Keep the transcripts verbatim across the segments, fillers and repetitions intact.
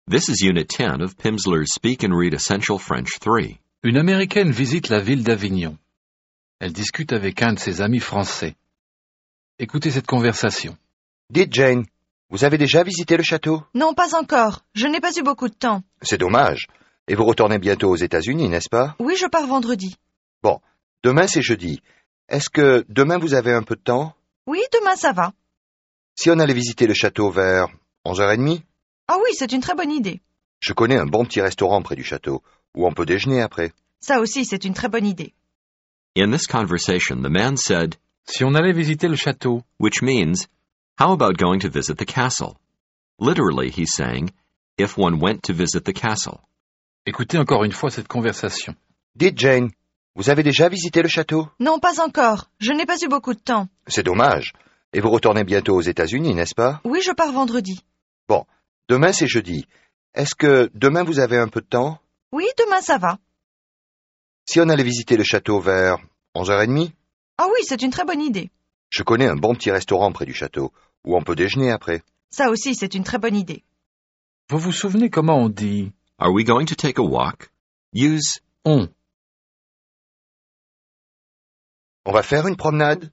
This is Unit ten of Pimsleur's Speak and Read Essential French three. Une Américaine visite la ville d'Avignon. Elle discute avec un de ses amis français. Écoutez cette conversation. Dites Jane, vous avez déjà visité le château? Non, pas encore. Je n'ai pas eu beaucoup de temps. C'est dommage. Et vous retournez bientôt aux États-Unis, n'est-ce pas? Oui, je pars vendredi. Bon, demain c'est jeudi. Est-ce que demain vous avez un peu de temps? Oui, demain ça va. Si on allait visiter le château vers onze heures trente? Ah oui, c'est une très bonne idée. Je connais un bon petit restaurant près du château, où on peut déjeuner après. Ça aussi, c'est une très bonne idée. In this conversation, the man said, Si on allait visiter le château, which means, how about going to visit the castle? Literally, he's saying, if one went to visit the castle. écoutez encore une fois cette conversation. Dites Jane, vous avez déjà visité le château? Non, pas encore. Je n'ai pas eu beaucoup de temps. C'est dommage. Et vous retournez bientôt aux États-Unis, n'est-ce pas? Oui, je pars vendredi. Bon, demain c'est jeudi. Est-ce que demain vous avez un peu de temps? Oui, demain ça va. Si on allait visiter le château vers onze heures trente? Ah oui, c'est une très bonne idée. Je connais un bon petit restaurant près du château, où on peut déjeuner après. Ça aussi, c'est une très bonne idée. Vous vous souvenez comment on dit Are we going to take a walk? Use on? On va faire une promenade?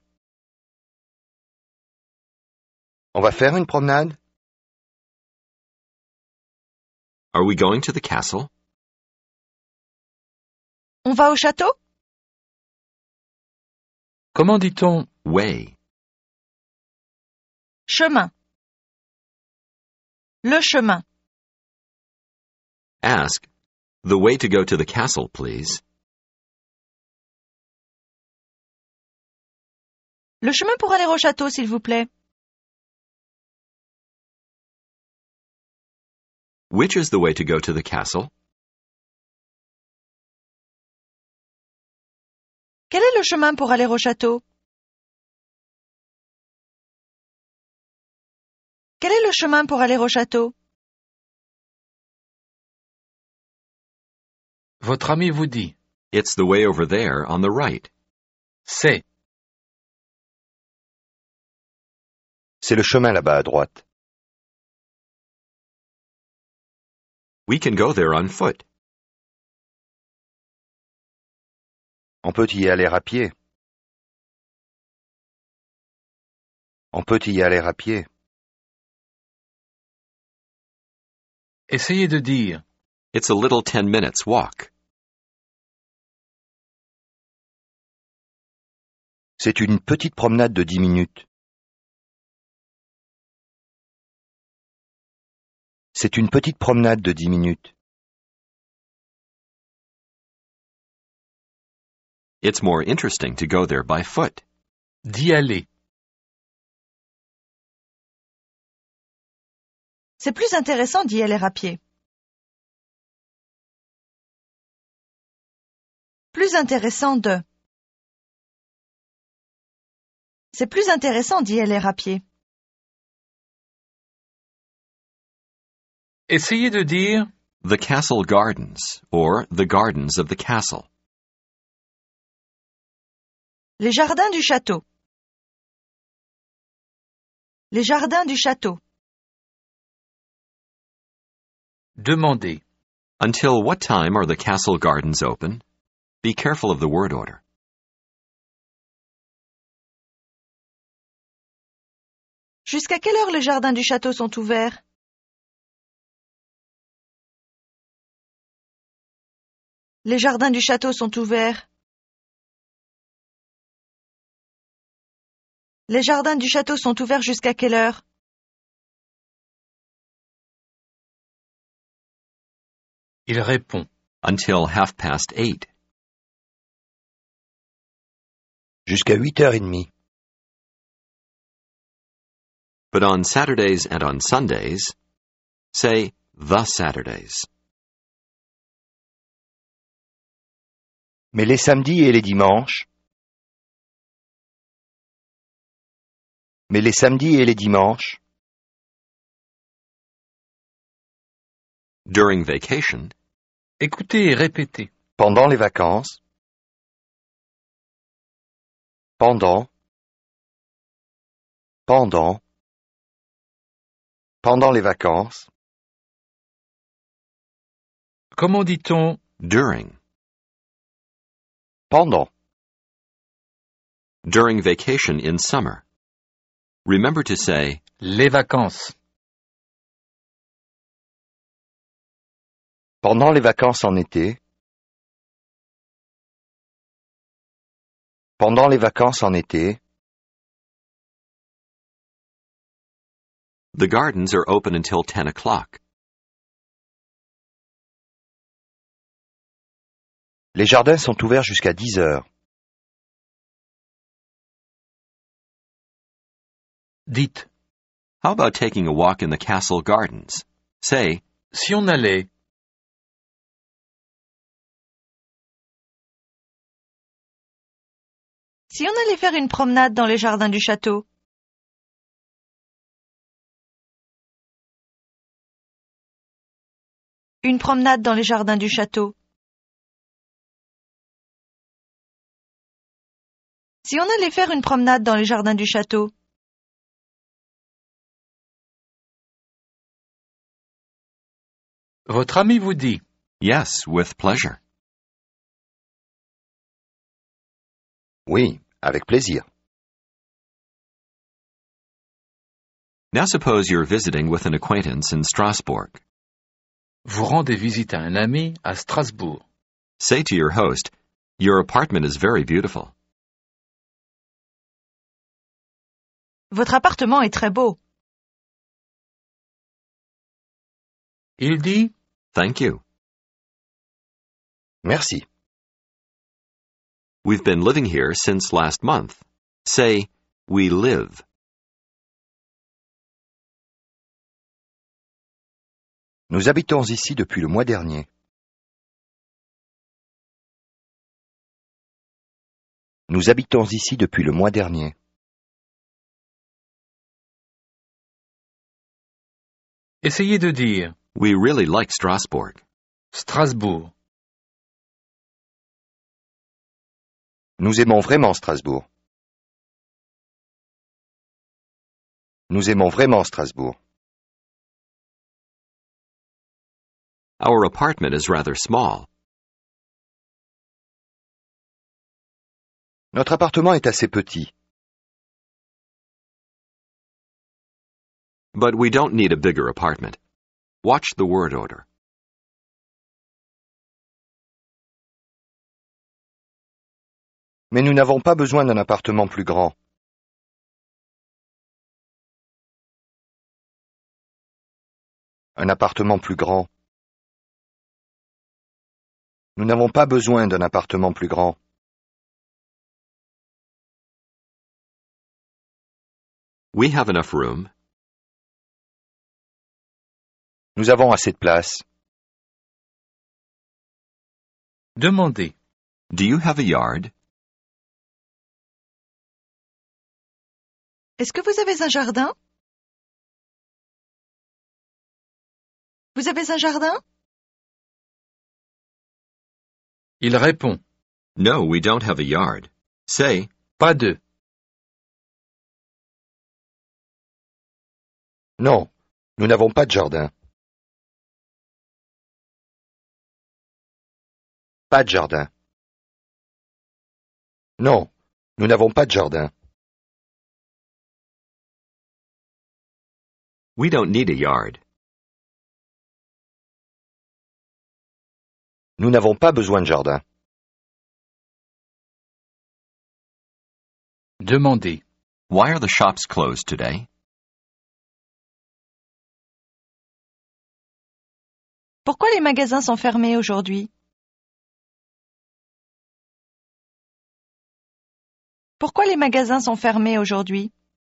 On va faire une promenade? Are we going to the castle? On va au château? Comment dit-on Way. Chemin. Le chemin. Ask, the way to go to the castle, please. Le chemin pour aller au château, s'il vous plaît. Which is the way to go to the castle? Quel est le chemin pour aller au château? Quel est le chemin pour aller au château? Votre ami vous dit It's the way over there on the right. c'est. C'est le chemin là-bas à droite. We can go there on foot. On peut y aller à pied. On peut y aller à pied. Essayez de dire It's a little ten minutes walk. C'est une petite promenade de dix minutes. C'est une petite promenade de dix minutes. It's more interesting to go there by foot. d'y aller. C'est plus intéressant d'y aller à pied. Plus intéressant de. C'est plus intéressant d'y aller à pied. Essayez de dire The castle gardens, or the gardens of the castle. Les jardins du château. Les jardins du château. demander. Until what time are the castle gardens open? Be careful of the word order. Jusqu'à quelle heure les jardins du château sont ouverts? Les jardins du château sont ouverts. Les jardins du château sont ouverts jusqu'à quelle heure? Il répond Until half past eight. Jusqu'à huit heures trente. But on Saturdays and on Sundays, say the Saturdays. Mais les samedis et les dimanches? Mais les samedis et les dimanches? During vacation, écoutez et répétez. Pendant les vacances? Pendant. Pendant. Pendant les vacances? Comment dit-on during? Pendant. During vacation in summer. Remember to say, les vacances? Pendant les vacances en été. Pendant les vacances en été. the gardens are open until ten o'clock. Les jardins sont ouverts jusqu'à dix heures. Dites, How about taking a walk in the castle gardens? Say, si on allait, Si on allait faire une promenade dans les jardins du château? Une promenade dans les jardins du château. Si on allait faire une promenade dans les jardins du château? votre ami vous dit, yes, with pleasure. Oui, avec plaisir. Now suppose you're visiting with an acquaintance in Strasbourg. vous rendez visite à un ami à Strasbourg. Say to your host, your apartment is very beautiful. Votre appartement est très beau. Il dit, Thank you. Merci. We've been living here since last month. Say, we live. Nous habitons ici depuis le mois dernier. Nous habitons ici depuis le mois dernier. essayez de dire, We really like Strasbourg. Strasbourg. Nous aimons vraiment Strasbourg. Nous aimons vraiment Strasbourg. Our apartment is rather small. Notre appartement est assez petit. But we don't need a bigger apartment. Watch the word order. Mais nous n'avons pas besoin d'un appartement plus grand. Un appartement plus grand. Nous n'avons pas besoin d'un appartement plus grand. We have enough room. Nous avons assez de place. Demandez, Do you have a yard? Est-ce que vous avez un jardin? Vous avez un jardin? il répond, No, we don't have a yard. Say, pas de, Non, nous n'avons pas de jardin. Pas de jardin. Non, nous n'avons pas de jardin. we don't need a yard. Nous n'avons pas besoin de jardin. demandez, Why are the shops closed today? Pourquoi les magasins sont fermés aujourd'hui? Pourquoi les magasins sont fermés aujourd'hui?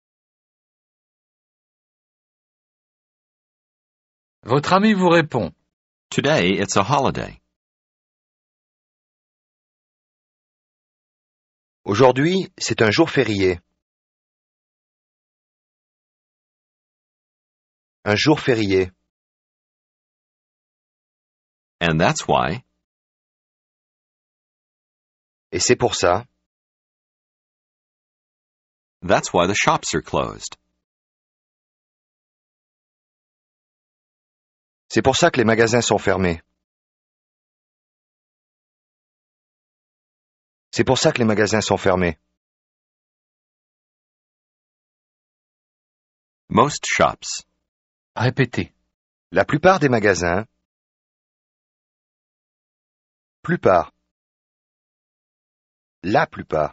votre ami vous répond, Today, it's a holiday. Aujourd'hui, c'est un jour férié. Un jour férié. And that's why, Et c'est pour ça, that's why the shops are closed. c'est pour ça que les magasins sont fermés. C'est pour ça que les magasins sont fermés. Most shops. Répétez. La plupart des magasins. Plupart. La plupart.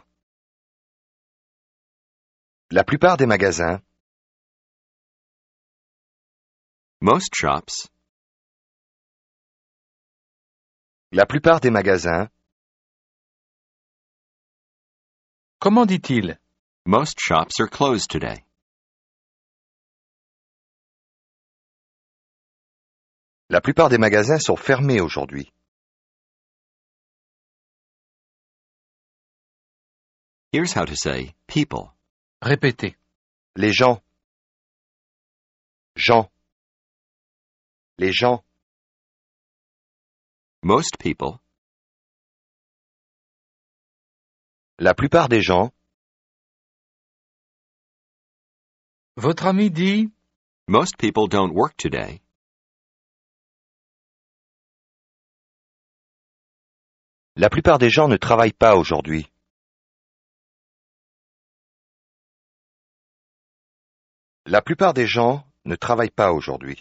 La plupart des magasins. Most shops. La plupart des magasins. Comment dit-il? Most shops are closed today. La plupart des magasins sont fermés aujourd'hui. Here's how to say people. Répétez. Les gens. Gens. Les gens. Most people. La plupart des gens. Votre ami dit? Most people don't work today. La plupart des gens ne travaillent pas aujourd'hui. La plupart des gens ne travaillent pas aujourd'hui.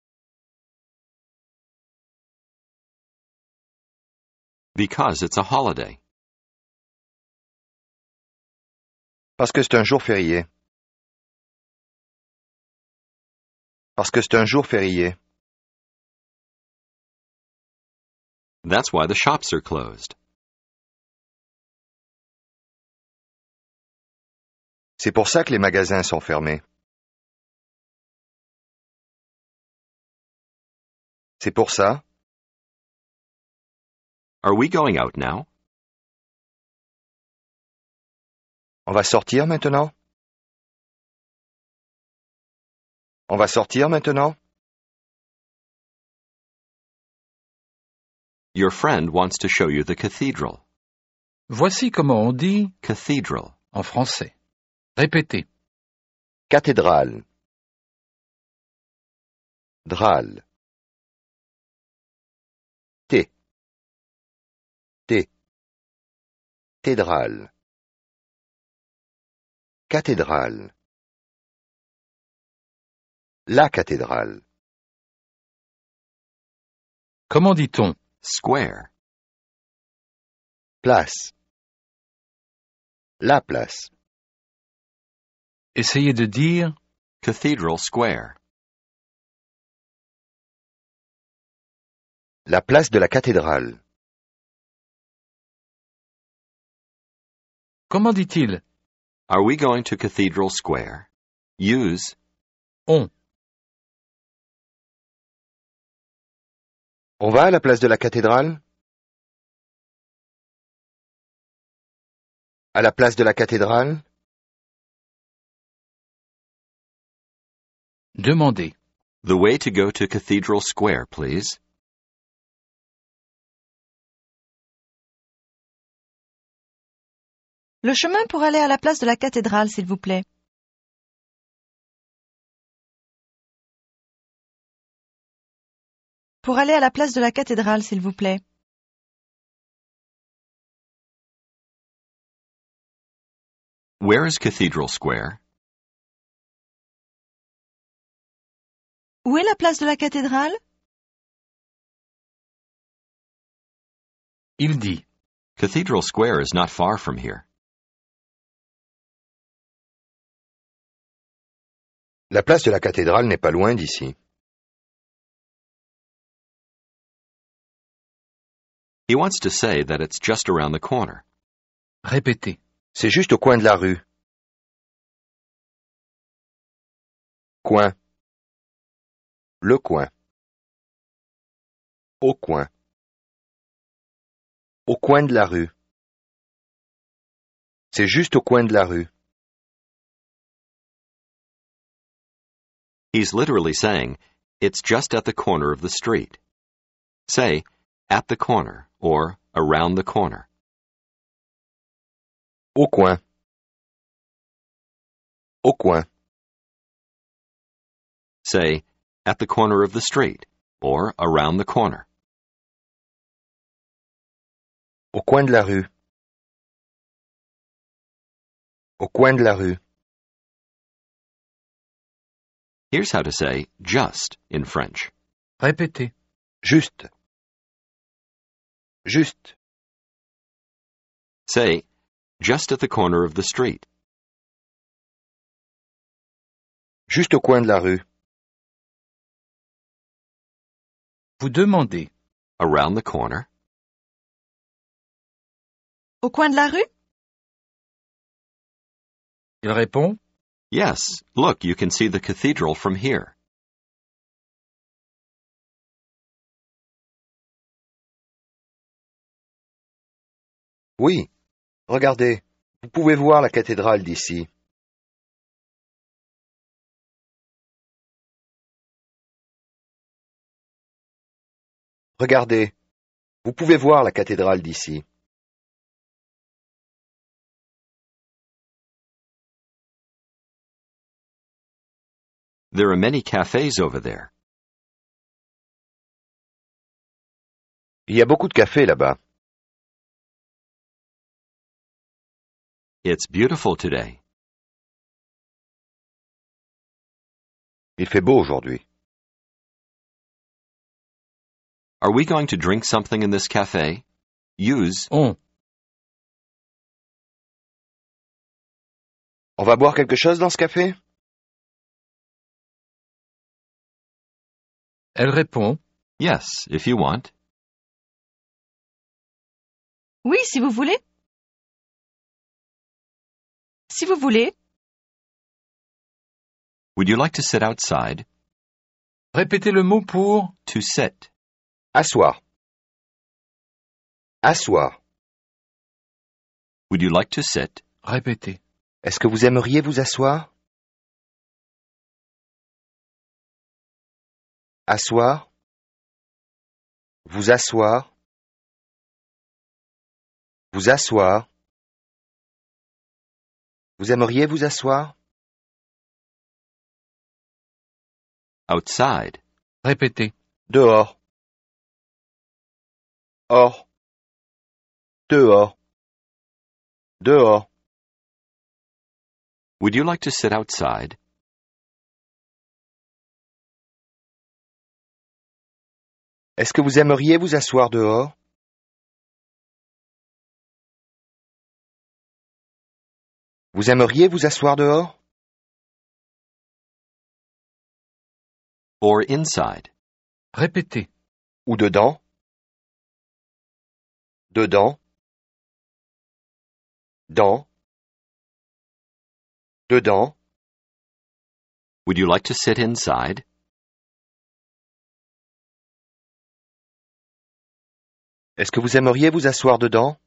Because it's a holiday. Parce que c'est un jour férié. Parce que c'est un jour férié. That's why the shops are closed. C'est pour ça que les magasins sont fermés. C'est pour ça. Are we going out now? On va sortir maintenant? On va sortir maintenant? Your friend wants to show you the cathedral. Voici comment on dit Cathedral. en français. Répétez. Cathédrale. Drale. T. T. Tédrale. Cathédrale. La cathédrale. Comment dit-on? Square. Place. La place. Essayez de dire Cathedral Square. La place de la cathédrale. comment dit-il? Are we going to Cathedral Square? Use On. On va à la place de la cathédrale? À la place de la cathédrale? Demandez. the way to go to Cathedral Square, please. Le chemin pour aller à la place de la cathédrale, s'il vous plaît. Pour aller à la place de la cathédrale, s'il vous plaît. Where is Cathedral Square? Où est la place de la cathédrale? Il dit. Cathedral Square is not far from here. La place de la cathédrale n'est pas loin d'ici. He wants to say that it's just around the corner. Répétez. C'est juste au coin de la rue. Coin. Le coin. Au coin. Au coin de la rue. C'est juste au coin de la rue. He's literally saying, it's just at the corner of the street. Say, at the corner, or around the corner. Au coin. Au coin. Say, at the corner of the street, or around the corner. Au coin de la rue. Au coin de la rue. Here's how to say just in French. Répétez. Juste. Juste. Say, just at the corner of the street. Juste au coin de la rue. Vous demandez. Around the corner. Au coin de la rue? Il répond. Yes, look, you can see the cathedral from here. Oui. Regardez. Vous pouvez voir la cathédrale d'ici. Regardez. Vous pouvez voir la cathédrale d'ici. There are many cafes over there. Il y a beaucoup de cafés là-bas. It's beautiful today. Il fait beau aujourd'hui. Are we going to drink something in this cafe? Use On. On va boire quelque chose dans ce café? Elle répond. yes, if you want. Oui, si vous voulez. Si vous voulez. Would you like to sit outside? Répétez le mot pour. To sit. Asseoir. Asseoir. Would you like to sit? Répétez. Est-ce que vous aimeriez vous asseoir? Asseoir. Vous asseoir. Vous asseoir. Vous aimeriez vous asseoir? Outside. Répétez. Dehors. Hors. Dehors. Dehors. Would you like to sit outside? Est-ce que vous aimeriez vous asseoir dehors? Vous aimeriez vous asseoir dehors? Or inside? Répétez. Ou dedans? Dedans? Dans? Dedans? Would you like to sit inside? Est-ce que vous aimeriez vous asseoir dedans?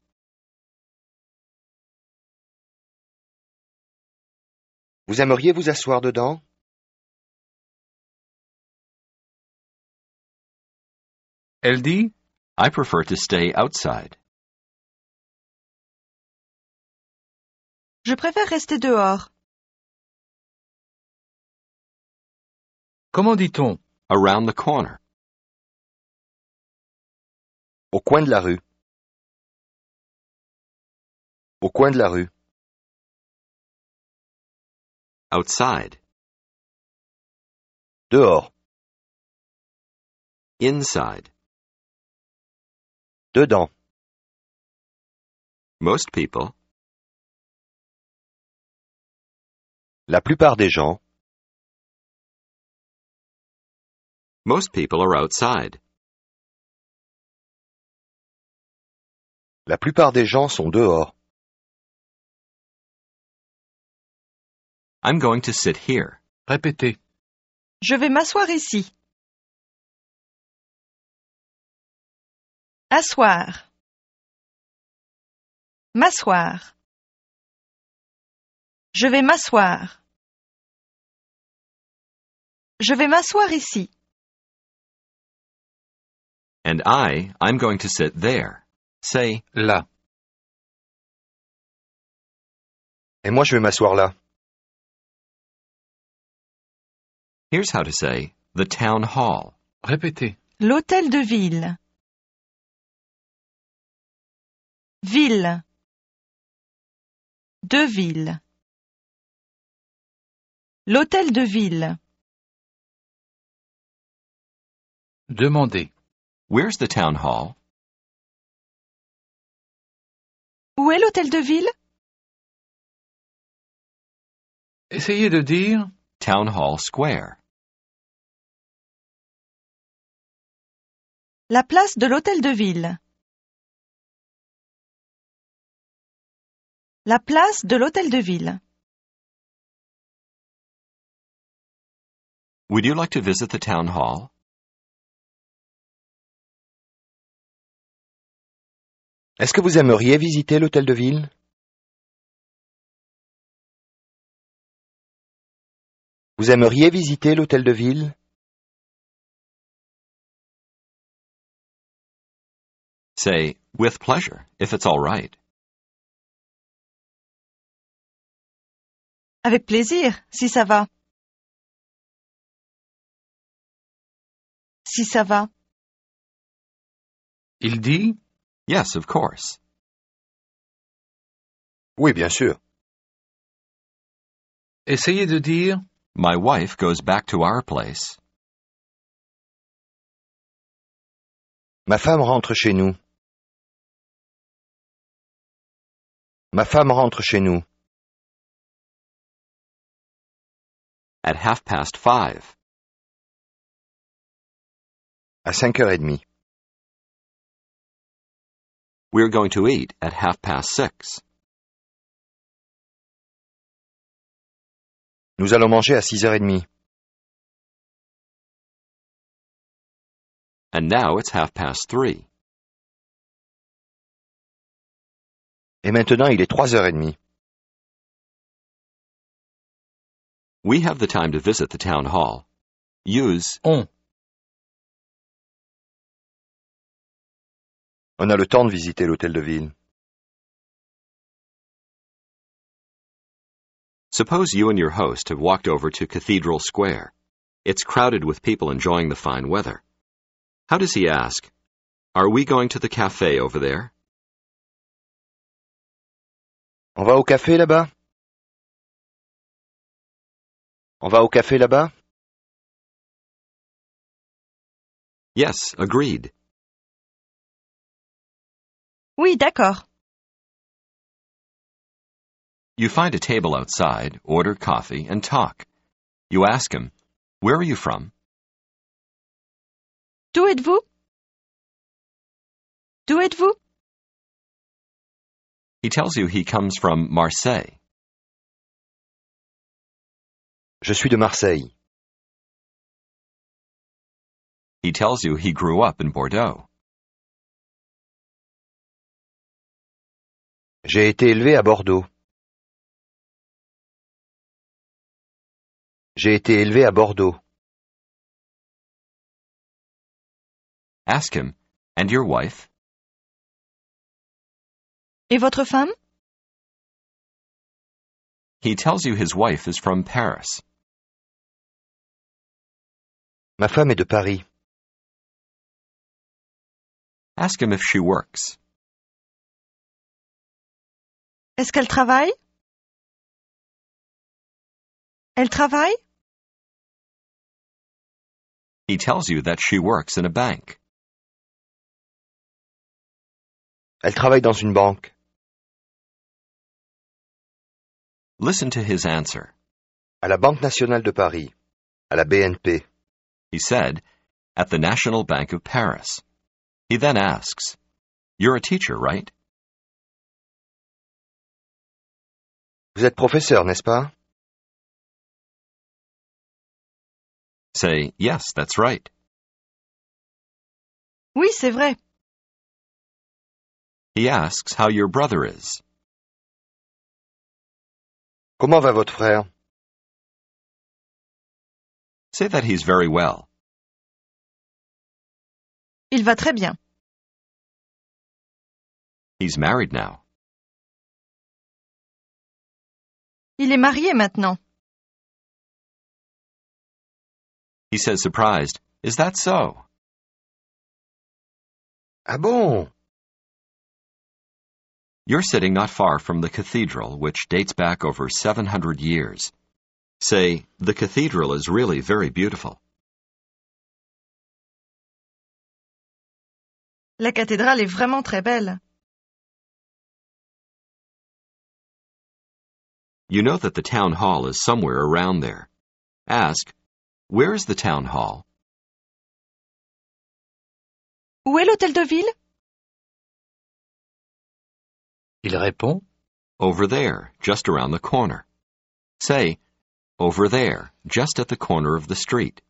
Vous aimeriez vous asseoir dedans? Elle dit. I prefer to stay outside. Je préfère rester dehors. Comment dit-on? Around the corner. Au coin de la rue. Au coin de la rue. Outside. Dehors. Inside. Dedans. Most people. La plupart des gens. Most people are outside. La plupart des gens sont dehors. I'm going to sit here. Répétez. Je vais m'asseoir ici. Asseoir. M'asseoir. Je vais m'asseoir. Je vais m'asseoir ici. And I, I'm going to sit there. Say, Là. Et moi je vais m'asseoir là. here's how to say, the town hall. Répétez. L'hôtel de ville. Ville. De ville. L'hôtel de ville. Demandez. Where's the town hall? Où est l'hôtel de ville? Essayez de dire Town Hall Square. La place de l'hôtel de ville. La place de l'hôtel de ville. Would you like to visit the town hall? Est-ce que vous aimeriez visiter l'hôtel de ville? Vous aimeriez visiter l'hôtel de ville? Say, with pleasure, if it's all right. Avec plaisir, si ça va. Si ça va. il dit Yes, of course. Oui, bien sûr. essayez de dire My wife goes back to our place. Ma femme rentre chez nous. Ma femme rentre chez nous. At half past five. À cinq heures trente. We're going to eat at half past six. Nous allons manger à six heures trente. And now it's half past three. Et maintenant, il est trois heures trente. We have the time to visit the town hall. Use on. On a le temps de visiter l'hôtel de ville. Suppose you and your host have walked over to Cathedral Square. It's crowded with people enjoying the fine weather. How does he ask, Are we going to the cafe over there? On va au café là-bas? On va au café là-bas? Yes, agreed. Oui, d'accord. You find a table outside, order coffee, and talk. You ask him, Where are you from? D'où êtes-vous? D'où êtes-vous? He tells you he comes from Marseille. Je suis de Marseille. He tells you he grew up in Bordeaux. J'ai été élevé à Bordeaux. J'ai été élevé à Bordeaux. Ask him, And your wife? Et votre femme? He tells you his wife is from Paris. Ma femme est de Paris. Ask him if she works. Est-ce qu'elle travaille? Elle travaille? He tells you that she works in a bank. Elle travaille dans une banque. Listen to his answer. À la Banque nationale de Paris. À la B N P. He said, At the National Bank of Paris. He then asks, You're a teacher, right? Vous êtes professeur, n'est-ce pas? Say, Yes, that's right. Oui, c'est vrai. He asks how your brother is. Comment va votre frère? Say that he's very well. Il va très bien. He's married now. Il est marié maintenant. He says, surprised, Is that so? Ah bon? You're sitting not far from the cathedral, which dates back over seven hundred years. Say, the cathedral is really very beautiful. La cathédrale est vraiment très belle. You know that the town hall is somewhere around there. Ask, where is the town hall? Où est l'hôtel de ville? Il répond, Over there, just around the corner. Say, over there, just at the corner of the street.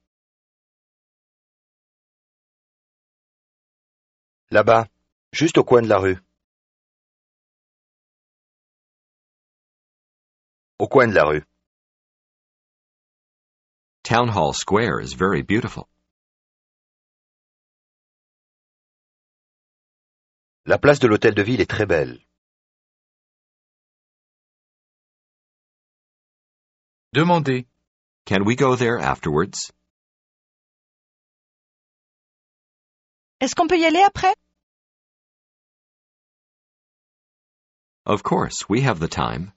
Là-bas, juste au coin de la rue. Au coin de la rue. Town Hall Square is very beautiful. La place de l'hôtel de ville est très belle. demandez, Can we go there afterwards? Est-ce qu'on peut y aller après? Of course, we have the time.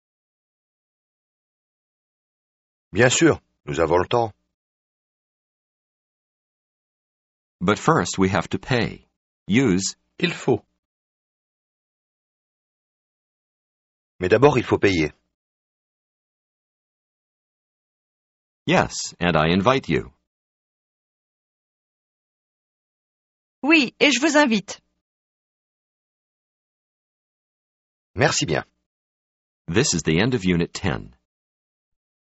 Bien sûr, nous avons le temps. But first we have to pay. Use, il faut, Mais d'abord, il faut payer. yes, and I invite you. Oui, et je vous invite. Merci bien. This is the end of Unit ten.